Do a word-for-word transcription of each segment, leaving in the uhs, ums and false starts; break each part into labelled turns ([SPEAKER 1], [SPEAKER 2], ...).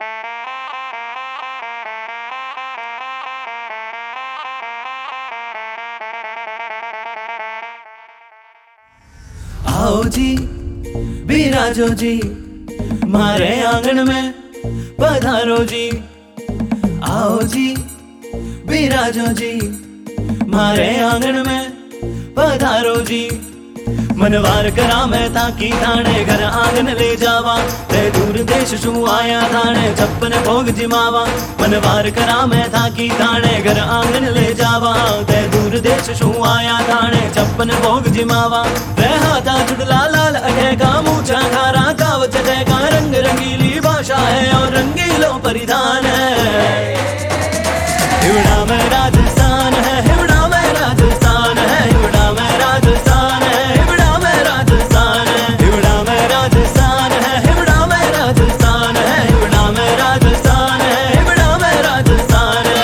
[SPEAKER 1] आओ जी बिराजो जी मारे आंगन में पधारो जी। आओ जी बिराजो जी मारे आंगन में पधारो जी। मनवार करा मैं ताकि थाने घर आंगन ले जावा, ते दूर देश शू आया थाने छप्पन भोग जिमावा। मनवार करा मैं ताकि थाने घर आंगन ले जावा, ते दूर देश शू आया थाने छप्पन भोग जिमावा। हाथा चुड़ला लाल अठे का मूछा खारा काव चटे का रंग रंगीली भाषा है और रंगीलों परिधान है। हिवड़ा में राजस्थान है, हिवड़ा में राजस्थान है, हिवड़ा में राजस्थान है, हिवड़ा में राजस्थान है, हिवड़ा में राजस्थान है, हिवड़ा में राजस्थान है, हिवड़ा में राजस्थान है, हिवड़ा में राजस्थान है।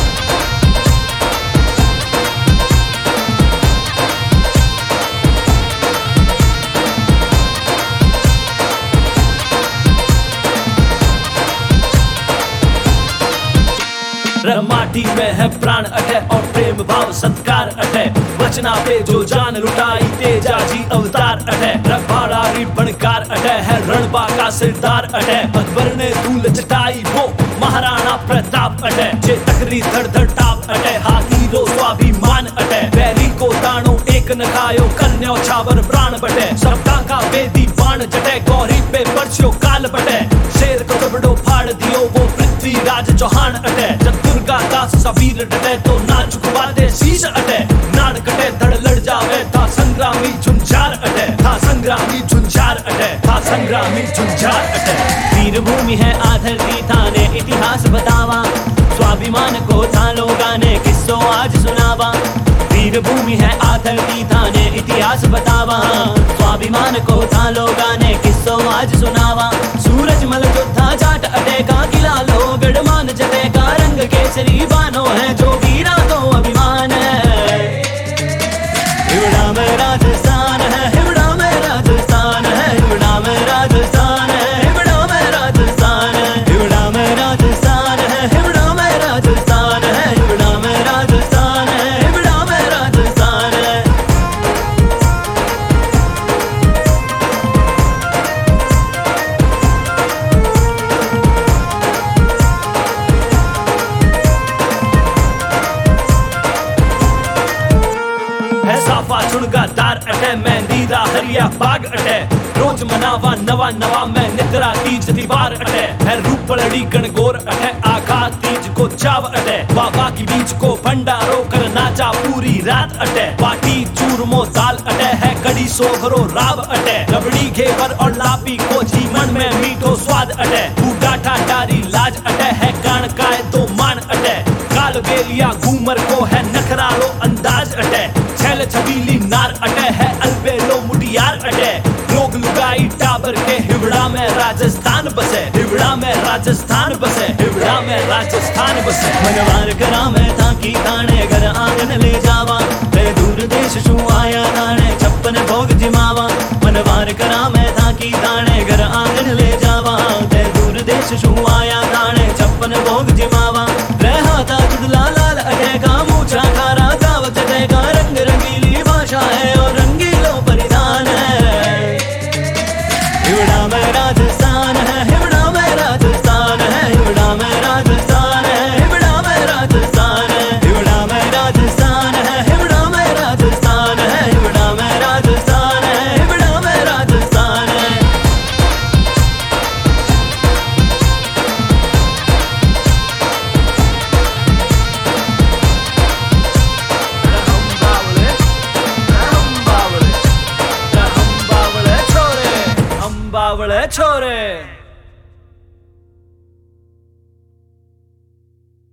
[SPEAKER 2] माटी में है प्राण अटे और प्रेम भाव सत्कार अटे। वचना पे जो जान लुटाई तेजा जी अवतार अटे। रखवाड़ारी बनकार अटे है रणबा का सिरदार अटे। अकबर ने धूल चटाई वो महाराणा प्रताप अटे। जे तकरी धड़ धड़ टाप अटे हाथी रो स्वाभिमान अटे। बैरी को ताणो एक न खायो कन्या छावर प्राण बटे। सबका का वेदी बाण जटे गौरी पे परछो काल बटे। शेर को कपड़ो फाड़ दियो वो पृथ्वीराज चौहान अटे। जब दुर्गा दास सबीर डटे तो ना झुकवाते शीश अटे। नाड़ कटे धड़ लड़ जावे था संग्रामी झुंझार अटे। था संग्रामी झुंझार अटे, था संग्रामी झुंझार अटे। वीर भूमि है आधरती थाने इतिहास बतावा। स्वाभिमान को था लोगा ने किस्सों आज सुनावा। वीर भूमि है आधरती थाने इतिहास बतावा। स्वाभिमान को था लोगा ने किस्सों आज सुनावा। सूरज मल योद्धा जाट अटे का किला लो गढ़मान जटे का रंग केसरी बानो है जो वीरा को अभिमान है। हिवड़ा में राजस्थान है, हिवड़ा में राजस्थान है, हिवड़ा में राजस्थान है, हिवड़ा में राजस्थान है, हिवड़ा में राजस्थान है, हिवड़ा में राजस्थान है, हिवड़ा में राजस्थान है, हिवड़ा में राजस्थान है। है साफा चुनगा दार अटे मेहंदी दा हरिया बाग अटे। रोज मनावा नवा नवा मैं निद्रा तीज दीवार अटे। है रूपलड़ी गणगोर अटे आखा तीज को चाव अटे। बाबा की बीच को भंडारो कर नाचा पूरी रात अटे। बाटी चूरमो दाल अटे है कड़ी सोगरो राव अटे। रबड़ी घेवर और लापी को जीवन में मीठो स्वाद अटे। बूढ़ा ठाटारी लाज अटे है कान काय तो मान अटे। काल बेलिया घूमर को है नखरालो अंदाज अटे। छैल छबीली नार अटे है अलबेलो मुटियार अटे। लोग लुगाई टाबर के हिवड़ा में राजस्थान बसे। हिवड़ा में राजस्थान बसे, हिवड़ा में राजस्थान बसे।
[SPEAKER 1] मनवार करा मैं ताकि थाने घर आंगन ले जावा, ते दूर देश शू आया थाने छप्पन भोग जिमावा। मनवार करा मैं ताकि थाने घर आंगन ले जावा, ते दूर देश शू आया थाने छप्पन भोग जिमावा। हाथा चुड़ला लाल अटे का मूछा खारा काव चटे का रंग रंगीली भाषा है और रंगीलों परिधान है। हिवड़ा में राजस्थान है, हिवड़ा में राजस्थान है, हिवड़ा में राजस्थान है, हिवड़ा में राजस्थान है, हिवड़ा में राजस्थान है, हिवड़ा में राजस्थान है, हिवड़ा में राजस्थान है, हिवड़ा में राजस्थान है।
[SPEAKER 2] बावले छोरे।